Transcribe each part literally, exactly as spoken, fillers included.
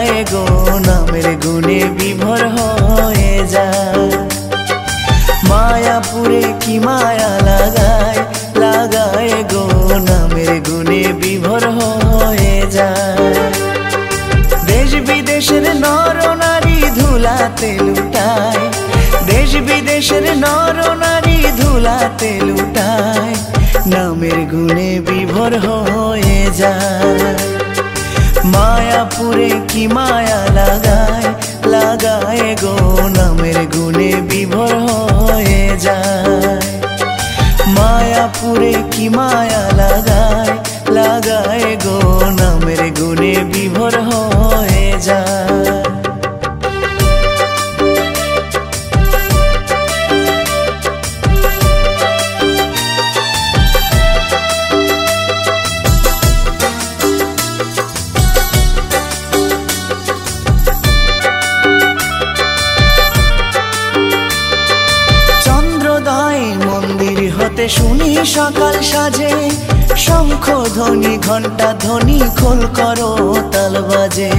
লাগায় গো নামের গুণে বিভোর হয়ে যায়। মায়াপুরে কি মায়া লাগায় লাগায় গো নামের গুণে বিভোর হয়ে যায়। দেশ বিদেশের নর নারী ধুলাতে লুটায়, দেশ বিদেশের নর নারী ধুলাতে লুটায়, নামের গুণে বিভোর হয়ে যায়। মায়াপুরে কি মায়া লাগায় লাগায় গো নামের গুণে বিভোর হয়ে যায়। মায়াপুরে কি মায়া লাগায় লাগায় গো নামের গুণে বিভোর হয়ে যায়। শুনি সকাল সাজে শঙ্খ ধ্বনি ঘণ্টা ধ্বনি খোল করো তাল বাজে।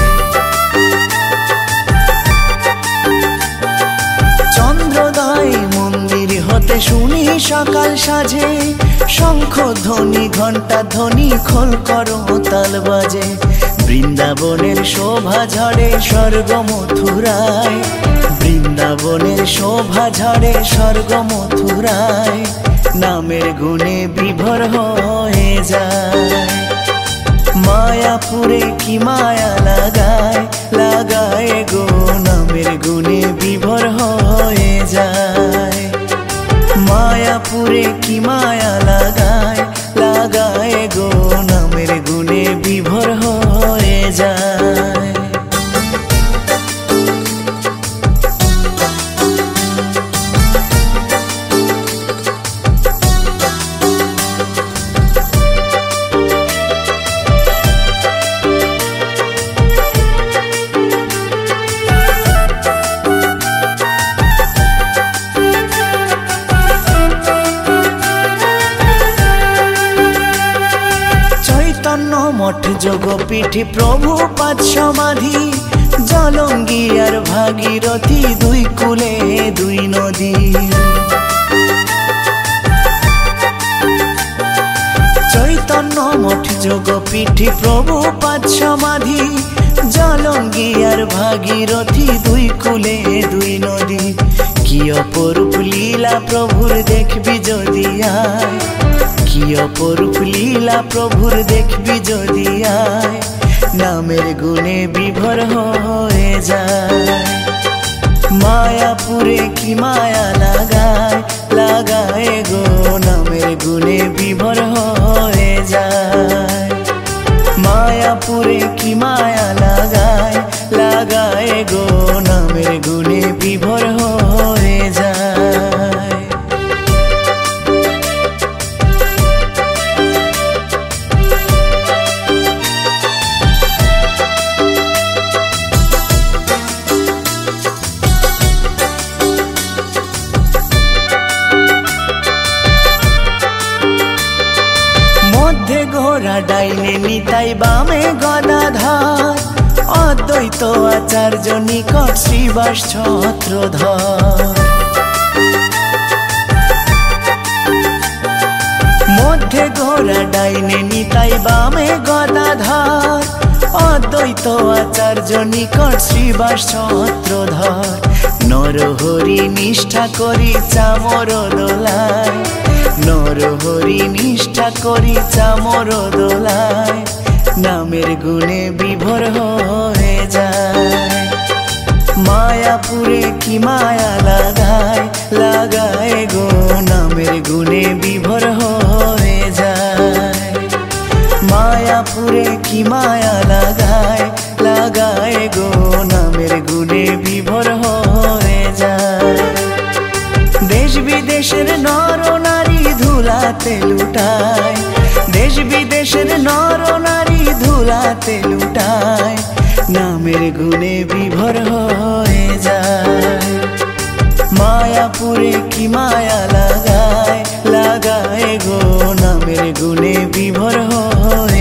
চন্দ্রোদয় মন্দির হতে শুনি সকাল সাজে শঙ্খ ধ্বনি ঘণ্টা ধ্বনি খোল করো তাল বাজে। বৃন্দাবনের শোভা ঝরে স্বর্গ মথুরায়, বৃন্দাবনের শোভা ঝরে স্বর্গ মথুরায়, নামের গুণে বিভোর হয়ে যায়। মায়াপুরে কি মায়া লাগায় লাগায় গো নামের গুণে বিভোর হয়ে যায়। মায়াপুরে কি মায়া লাগায় লাগায় গো নামের গুণে বিভোর হয়ে যায়। মঠ যোগপীঠে প্রভু পাদ সমাধি, জলঙ্গি আর ভাগীরথী দুই কূলে দুই নদী। চৈতন্য মঠ যোগপীঠে প্রভু পাদ সমাধি, জলঙ্গি আর ভাগীরথী দুই কূলে দুই নদী। কি অপরূপ লীলা প্রভুর দেখবি যদি আয়, কি অপরূপ লীলা প্রভুর দেখবি যদি আয়, নামের গুণে বিভোর হয়ে যায়। মায়াপুরে কি মায়া লাগায় লাগায় গো নামের গুণে বিভোর হয়ে যায়। মায়াপুরে কি মায়া লাগায় লাগায় গো নামের গুণে বিভোর হয়ে যায়। ঘোড়া ডাইনে নিতাই বামে গদাধর, অদ্বৈত আচার্য নিকট শ্রীবাস ছত্রধর। মধ্যে ঘোড়া ডাইনে নিতাই বামে গদাধর, অদ্বৈত আচার্য নিকট শ্রীবাস ছত্রধর। নরহরি নিষ্ঠা করি চামর দোলায়, নরহরি নিষ্ঠা করি চামর দোলায়, নামের গুণে বিভোর হয়ে যায়। মায়াপুরে কি মায়া লাগায় লাগায় গো নামের গুণে বিভোর হয়ে যায়। মায়াপুরে কি মায়া লাগায় লাগায় গো নামের গুণে বিভোর হয়ে যায়। দেশ বিদেশের নর নারী ধুলাতে লুটায়, দেশ বিদেশের নর নারী ধুলাতে লুটায়, নামের গুণে বিভোর হয়ে যায়। মায়াপুরে কি মায়া লাগায় লাগায় গো নামের গুণে বিভোর হয়ে